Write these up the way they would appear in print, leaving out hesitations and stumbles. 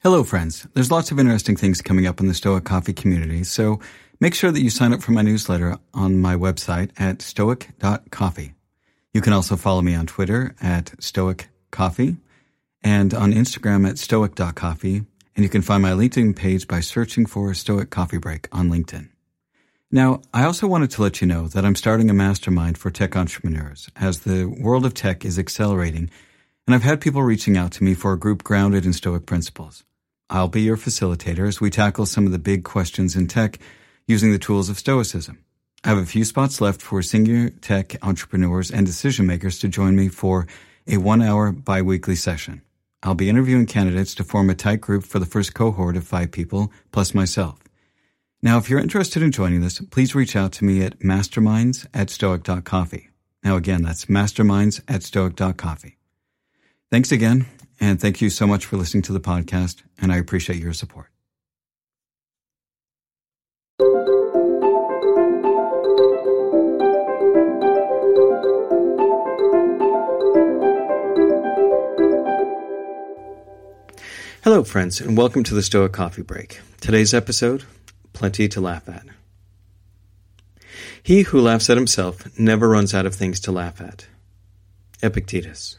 Hello, friends. There's lots of interesting things coming up in the Stoic Coffee community, so make sure that you sign up for my newsletter on my website at stoic.coffee. You can also follow me on Twitter at stoiccoffee and on Instagram at stoic.coffee, and you can find my LinkedIn page by searching for Stoic Coffee Break on LinkedIn. Now, I also wanted to let you know that I'm starting a mastermind for tech entrepreneurs as the world of tech is accelerating, and I've had people reaching out to me for a group grounded in Stoic principles. I'll be your facilitator as we tackle some of the big questions in tech using the tools of Stoicism. I have a few spots left for senior tech entrepreneurs and decision makers to join me for a 1-hour bi-weekly session. I'll be interviewing candidates to form a tight group for the first cohort of 5 people, plus myself. Now, if you're interested in joining this, please reach out to me at masterminds@stoic.coffee. Now, again, that's masterminds@stoic.coffee. Thanks again, and thank you so much for listening to the podcast, and I appreciate your support. Hello, friends, and welcome to the Stoic Coffee Break. Today's episode, Plenty to Laugh At. He who laughs at himself never runs out of things to laugh at. Epictetus.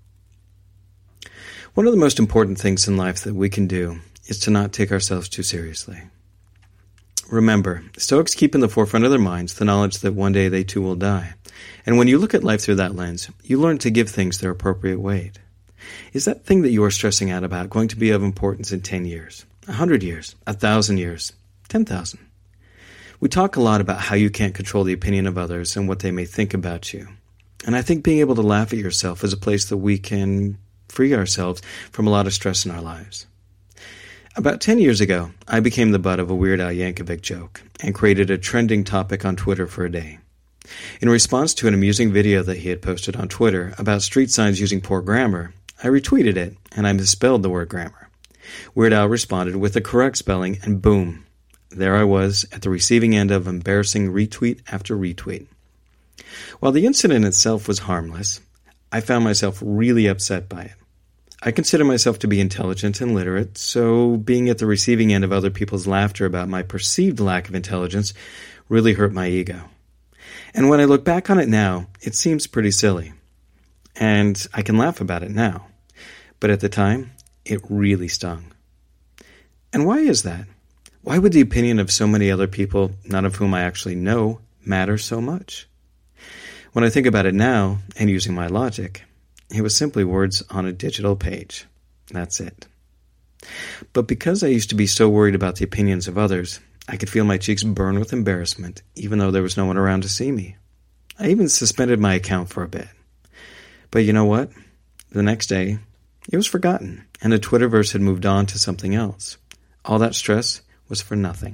One of the most important things in life that we can do is to not take ourselves too seriously. Remember, Stoics keep in the forefront of their minds the knowledge that one day they too will die. And when you look at life through that lens, you learn to give things their appropriate weight. Is that thing that you are stressing out about going to be of importance in 10 years, 100 years, 1,000 years, 10,000? We talk a lot about how you can't control the opinion of others and what they may think about you. And I think being able to laugh at yourself is a place that we can free ourselves from a lot of stress in our lives. About 10 years ago, I became the butt of a Weird Al Yankovic joke and created a trending topic on Twitter for a day. In response to an amusing video that he had posted on Twitter about street signs using poor grammar, I retweeted it, and I misspelled the word grammar. Weird Al responded with the correct spelling, and boom, there I was at the receiving end of embarrassing retweet after retweet. While the incident itself was harmless, I found myself really upset by it. I consider myself to be intelligent and literate, so being at the receiving end of other people's laughter about my perceived lack of intelligence really hurt my ego. And when I look back on it now, it seems pretty silly. And I can laugh about it now. But at the time, it really stung. And why is that? Why would the opinion of so many other people, none of whom I actually know, matter so much? When I think about it now, and using my logic, it was simply words on a digital page. That's it. But because I used to be so worried about the opinions of others, I could feel my cheeks burn with embarrassment, even though there was no one around to see me. I even suspended my account for a bit. But you know what? The next day, it was forgotten, and the Twitterverse had moved on to something else. All that stress was for nothing.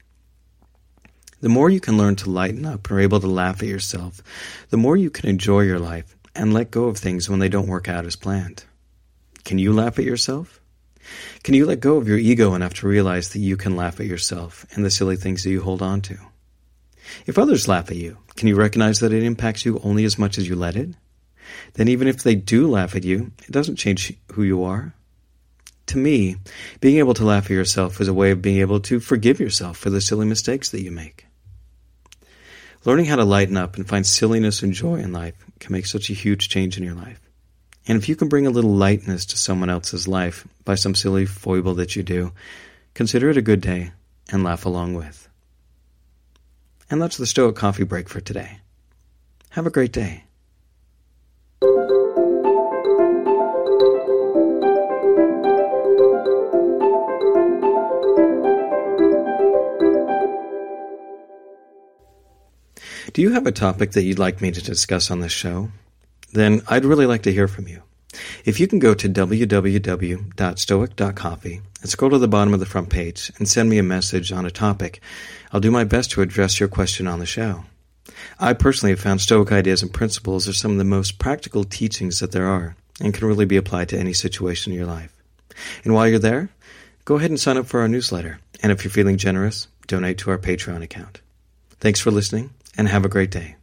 The more you can learn to lighten up and are able to laugh at yourself, the more you can enjoy your life and let go of things when they don't work out as planned. Can you laugh at yourself? Can you let go of your ego enough to realize that you can laugh at yourself and the silly things that you hold on to? If others laugh at you, can you recognize that it impacts you only as much as you let it? Then even if they do laugh at you, it doesn't change who you are. To me, being able to laugh at yourself is a way of being able to forgive yourself for the silly mistakes that you make. Learning how to lighten up and find silliness and joy in life can make such a huge change in your life. And if you can bring a little lightness to someone else's life by some silly foible that you do, consider it a good day and laugh along with. And that's the Stoic Coffee Break for today. Have a great day. Do you have a topic that you'd like me to discuss on this show? Then I'd really like to hear from you. If you can go to www.stoic.coffee and scroll to the bottom of the front page and send me a message on a topic, I'll do my best to address your question on the show. I personally have found Stoic ideas and principles are some of the most practical teachings that there are and can really be applied to any situation in your life. And while you're there, go ahead and sign up for our newsletter. And if you're feeling generous, donate to our Patreon account. Thanks for listening, and have a great day.